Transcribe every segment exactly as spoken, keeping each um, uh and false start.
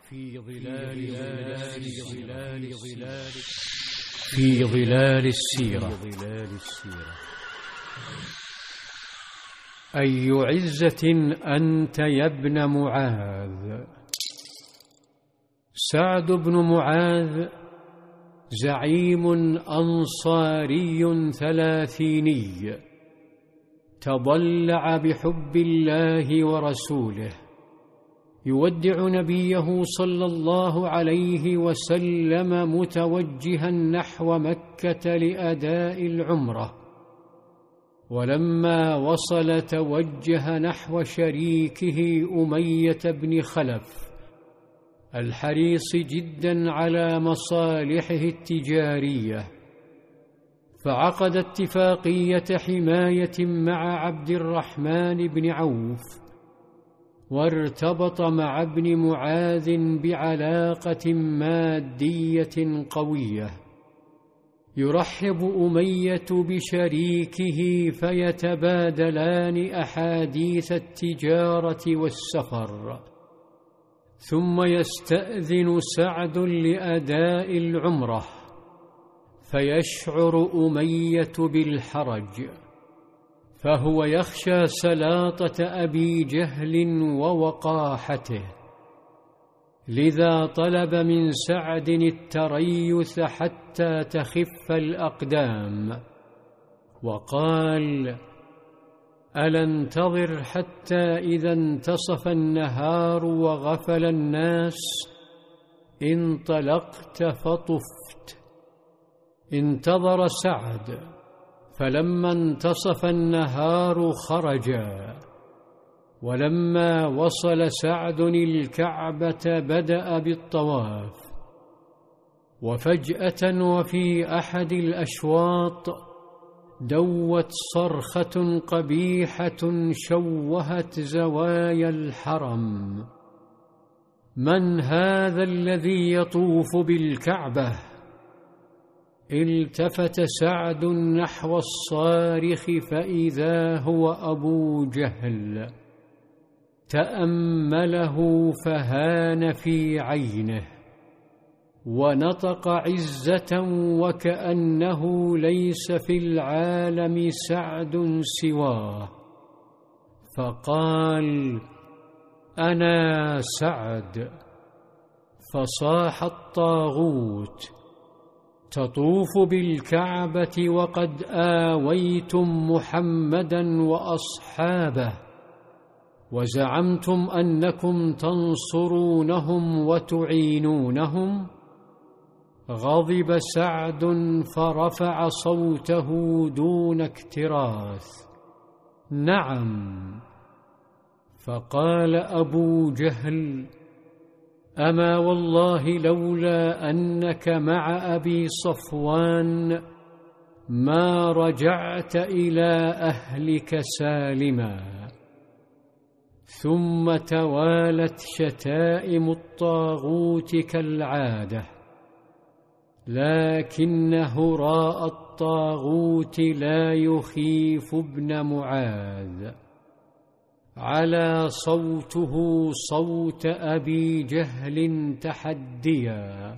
في ظلال ظلال ظلال ظلال في ظلال السيرة. أي عزة أنت يا ابن معاذ. سعد بن معاذ زعيم أنصاري ثلاثيني تضلع بحب الله ورسوله، يودع نبيه صلى الله عليه وسلم متوجها نحو مكة لأداء العمرة، ولما وصل توجه نحو شريكه أمية بن خلف الحريص جدا على مصالحه التجارية، فعقد اتفاقية حماية مع عبد الرحمن بن عوف، وارتبط مع ابن معاذ بعلاقة مادية قوية. يرحب أمية بشريكه فيتبادلان أحاديث التجارة والسفر، ثم يستأذن سعد لأداء العمرة، فيشعر أمية بالحرج، فهو يخشى سلاطة أبي جهل ووقاحته، لذا طلب من سعد التريث حتى تخف الأقدام، وقال: ألا انتظر حتى إذا انتصف النهار وغفل الناس انطلقت فطفت. انتظر سعد، فلما انتصف النهار خرجا، ولما وصل سعد الكعبة بدأ بالطواف، وفجأة وفي أحد الأشواط دوت صرخة قبيحة شوهت زوايا الحرم: من هذا الذي يطوف بالكعبة؟ التفت سعد نحو الصارخ فإذا هو أبو جهل، تأمله فهان في عينه، ونطق عزة وكأنه ليس في العالم سعد سواه، فقال: أنا سعد. فصاح الطاغوت: تطوف بالكعبة وقد آويتم محمدا وأصحابه، وزعمتم أنكم تنصرونهم وتعينونهم؟ غضب سعد فرفع صوته دون اكتراث: نعم. فقال أبو جهل: أما والله لولا أنك مع أبي صفوان ما رجعت إلى أهلك سالما. ثم توالت شتائم الطاغوت كالعادة، لكن هراء الطاغوت لا يخيف ابن معاذ، على صوته صوت أبي جهل تحديا،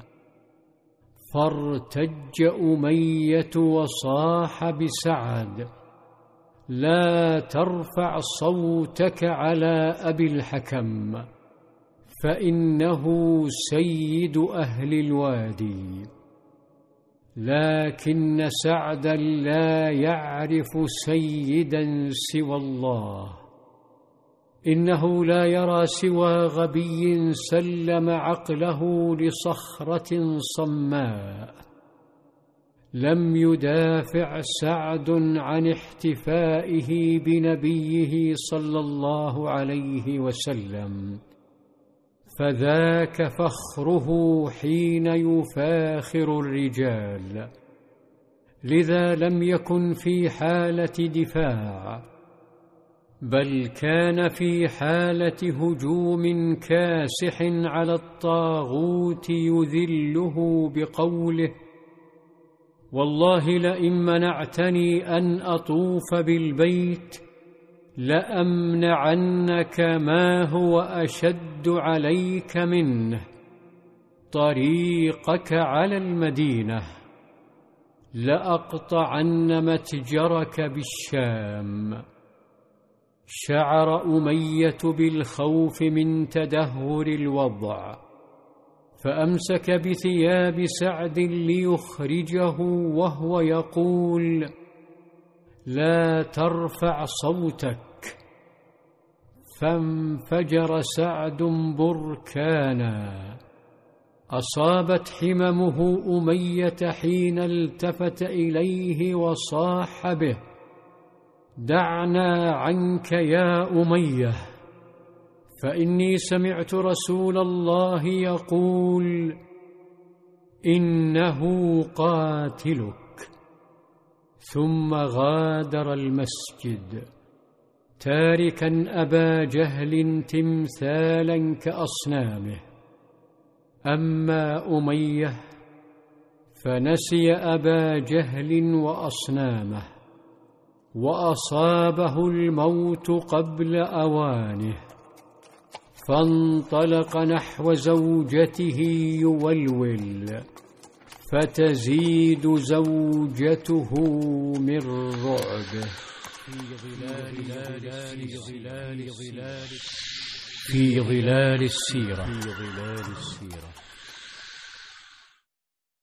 فارتج أمية وصاح بسعد: لا ترفع صوتك على أبي الحكم، فإنه سيد أهل الوادي. لكن سعدا لا يعرف سيدا سوى الله، إنه لا يرى سوى غبي سلم عقله لصخرة صماء. لم يدافع سعد عن احتفائه بنبيه صلى الله عليه وسلم، فذاك فخره حين يفاخر الرجال، لذا لم يكن في حالة دفاع، بل كان في حالة هجوم كاسح على الطاغوت يذله بقوله: والله لئن منعتني أن أطوف بالبيت لأمنعنك ما هو أشد عليك منه، طريقك على المدينة لأقطعن متجرك بالشام. شعر أمية بالخوف من تدهور الوضع، فأمسك بثياب سعد ليخرجه وهو يقول: لا ترفع صوتك. فانفجر سعد بركانا، أصابت حممه أمية حين التفت إليه وصاح به: دعنا عنك يا أمية، فإني سمعت رسول الله يقول: إنه قاتلك. ثم غادر المسجد تاركا أبا جهل تمثالا كأصنامه. أما أمية فنسي أبا جهل وأصنامه، وأصابه الموت قبل أوانه، فانطلق نحو زوجته يولول، فتزيد زوجته من رعبه. في ظلال السيرة.